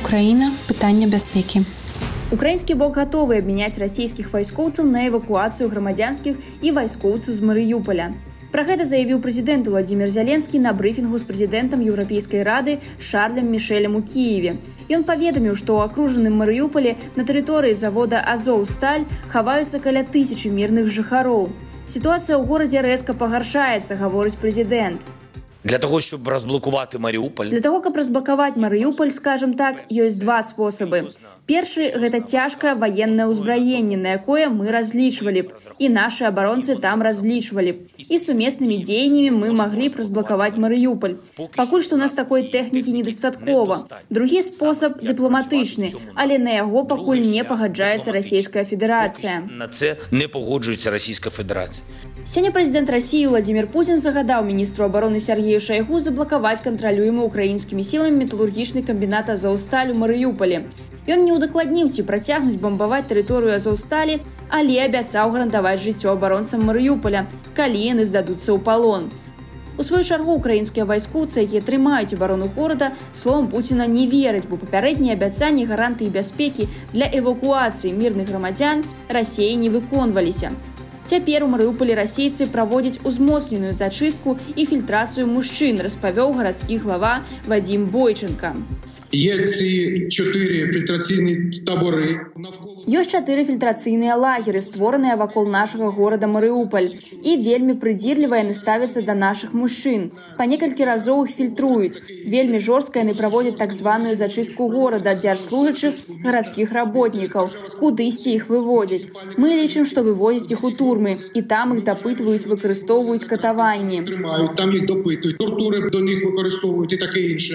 Украіна. Пытанне бяспекі. Украінскі бок гатовы абмяняць расійскіх вайскоўцаў на эвакуацыю грамадзянскіх і вайскоўцаў з Марыюполя. Пра гэта заявіў прэзідэнт Владзімір Зяленскі на брыфінгу з прэзідэнтам Еўрапейскай рады Шарлем Мішэлем у Кіеве. Ён паведаміў, што ў акружаным Марыюполі на тэрыторыі завода «Азоўсталь» хаваюцца каля 1000 мірных жыхароў. Сітуацыя ў горадзе рэзка пагаршаецца, гаворыць прэзідэнт. Для того, щоб розблокувати Маріуполь. Для того, каб разблокаваць Марыюполь, скажем так, ёсць два спосабы. Першы – гэта цяжкае ваеннае ўзбраенне, на якое мы разлічвалі б, і нашы абаронцы там разлічвалі б. І сумеснымі дзеяннямі мы маглі б разблокаваць Марыюполь. Пакуль што у нас такой тэхнікі недастаткова. Другі спосаб – дыпламатычны, але на яго пакуль не пагаджаецца Расійская Федэрацыя. На це не погоджується Російська Федерація. Сёння прэзідэнт Расіі Владзімір Путін загадаў міністру абароны Сергею Шайгу заблакаваць кантралюемы украінскімі сіламі металургічны камбінат «Азоўсталь» у Марыюполі. Ён не ўдакладніў, ці працягнуць бамбаваць тэрыторыю «Азоўсталі», але абяцаў гарантаваць жыццё абаронцам Марыюполя, калі яны здадуцца ў палон. У сваю чаргу украінскія вайскоўцы, якія трымаюць абарону горада, словам Пуціна не вераць, бо папярэднія абяцанні гарантыі бяспекі для эвакуацыі мірных грамадзян Расіі не выконваліся. Цяпер у Марыюполі расейцы праводзяць узмоцненую зачыстку і фільтрацыю мужчын, распавёў гарадскі глава Вадзім Бойченка. Ёсць 4 фільтрацыйныя таборы. Ёсць 4 фільтрацыйныя лагеры, створаныя вакол нашага горада Марыюполь. І вельмі прыдзірліва яны ставяцца да нашых мужчын. Па некалькі разоў іх фільтруюць. Вельмі жорстка яны праводзяць так званую зачыстку горада, дзяржслужачых, гарадскіх работнікаў. Кудысьці іх выводзяць. Мы лічым, што вывозяць іх у турмы. І там іх дапытваюць, выкарыстоўваюць катаванні. Там іх допытваюць, тортури до них выкарыстоўваюць і таке інше.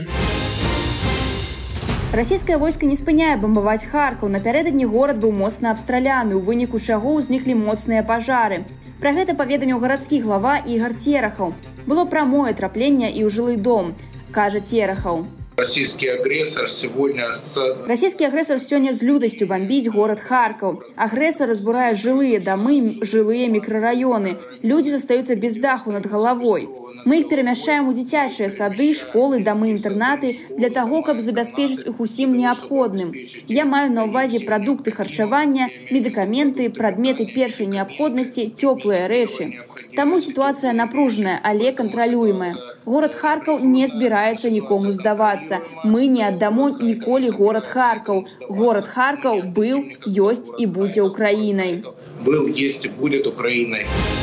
Расійскае войска не спыняе бамбаваць Харкаў. Напярэдадні горад быў моцна абстраляны, у выніку чаго ўзніклі моцныя пажары. Пра гэта паведаміў гарадскі глава Ігар Терахаў. Было прамое трапленне і ў жылы дом, кажа Терахаў. Расійскі агрэсар сёння з лютасцю бамбіць горад Харкаў. Агрэсар разбурае жылыя дамы, жылыя мікрараёны. Людзі застаюцца без даху над галавой. Мы іх перамяшчаем у дзіцячыя сады, школы, дамы-інтэрнаты для таго, каб забяспечыць іх усім неабходным. Я маю на ўвазе прадукты харчавання, медыкаменты, прадметы першай неабходнасці, цёплыя рэчы. Таму сітуацыя напружаная, але кантралюемая. Горад Харкаў не збіраецца нікому здавацца. Мы не аддамо ніколі горад Харкаў. Горад Харкаў быў, ёсць і будзе Украінай. Был, есть и будет Украиной.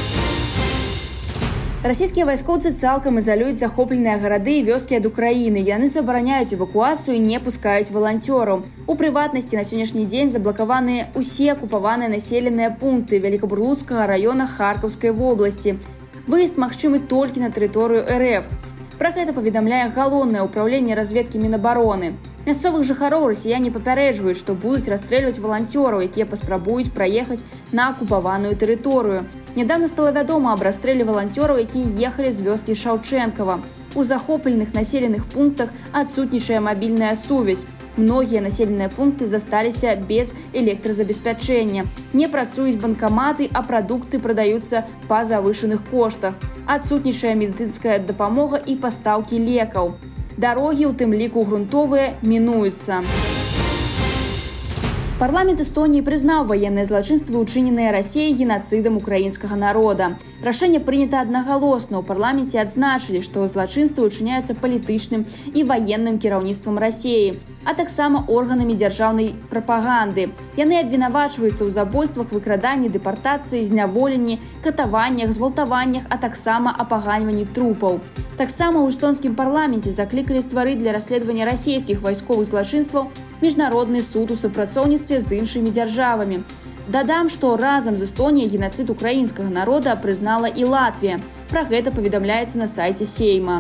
Расійскія вайскоўцы цалкам ізалююць захопленыя гарады і вёскі ад Украіны. Яны забараняюць эвакуацыю і не пускаюць валанцёраў. У прыватнасці на сённяшні дзень заблакаваныя ўсе акупаваныя населеныя пункты Великабурлуцкага раёна Харкаўскай вобласці. Выезд магчымы толькі на тэрыторыю РФ. Пра гэта паведамляе галоўнае ўпраўленне разведкі Мінабароны. Мясцовых жыхароў расіяне папярэджваюць, што будуць расстрэльваць валанцёраў, якія паспрабуюць праехаць на акупаваную тэрыторыю. Нядаўна стала вядома аб расстрэле валанцёраў, якія ехалі з вёскі Шаўчэнкава. У захопленых населеных пунктах адсутнічае мабільная сувязь. Многія населеныя пункты засталіся без электразабеспячэння. Не працуюць банкаматы, а прадукты прадаюцца па завышаных коштах. Адсутнічае медыцынская дапамога і пастаўкі лекаў. Дарогі, у тым ліку грунтовыя, мінуюцца. Парламент Эстоніі прызнаў ваенныя злачынствы, учыненыя Расіяй генацыдам украінскага народа. Рашэнне прынята аднагалосна. У парламенце адзначылі, што злачынствы учыняюцца палітычным і ваенным кіраўніцтвам Расіі, а таксама органамі дзяржаўнай прапаганды. Яны абвінавачваюцца ў забойствах, выкраданні, дэпартацыі, зняволенні, катаваннях, згвалтаваннях, а таксама апаганьванні трупаў. Таксама ў эстонскім парламенце заклікалі стварыць для расследавання расійскіх вайсковых злачынстваў міжнародны суд у супрацоўніцтве з іншымі дзяржавамі. Дадам, што разам з Эстоніяй генацыд украінскага народа прызнала і Латвія. Пра гэта паведамляецца на сайце Сейма.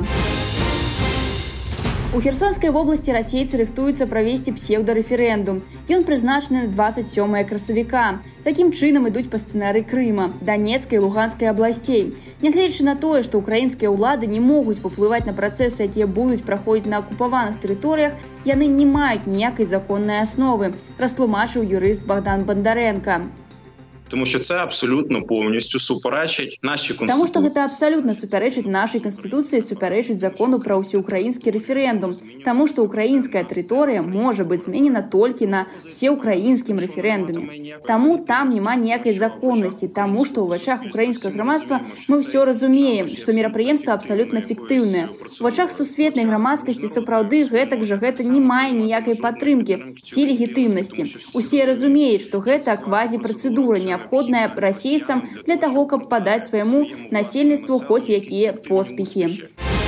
У Херсонскай вобласці расейцы рыхтуюцца правесці псеўдарэферэндум. Ён прызначаны на 27 красавіка. Такім чынам ідуць па сцэнарый Крыма, Данецкай і Луганскай абласцей. Нягледзячы на тое, што украінскія ўлады не могуць паўплываць на працэсы, якія будуць праходзіць на акупаваных тэрыторыях, яны не маюць ніякай законнай асновы, растлумачыў юрыст Богдан Бондаренко. тому що це абсолютно повністю суперечить нашій конституції. Таму што гэта абсалютна супярэчыць нашай канстытуцыі, супярэчыць закону пра ўсеўкраінскі рэферэндум, таму што ўкраінская тэрыторыя можа быць зменена толькі на всеукраінскім рэферэндуме. Таму там няма ніякай законнасці, таму што ў вачах украінскага грамадства мы ўсё разумеем, што мерапрыемства абсалютна фіктыўнае. У вачах сусветнай грамадскасці сапраўды гэтак жа гэта не мае ніякай падтрымкі ці легітымнасці. Усе разумеюць, што гэта квазіпрацэдура, неабходная расейцам для таго, каб падаць свайму насельніцтву хоць якія поспехі.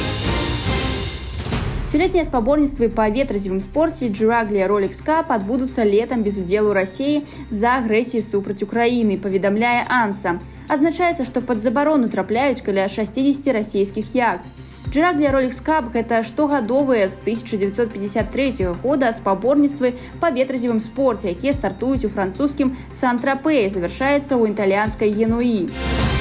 Сёлетнія спаборніцтвы па ветразевым спорце Juraglia Rolex Cup адбудуцца летам без удзелу Расіі з-за агрэсіі супраць Украіны, паведамляе ANSA. Азначаецца, што пад забарону трапляюць каля 60 расійскіх яхт. Juraglia Rolex Cup – гэта штогадовыя з 1953 года спаборніцтвы па ветразевым спорце, якія стартуюць у французскім Сан-Тропе і завяршаюцца ў італьянскай Генуі.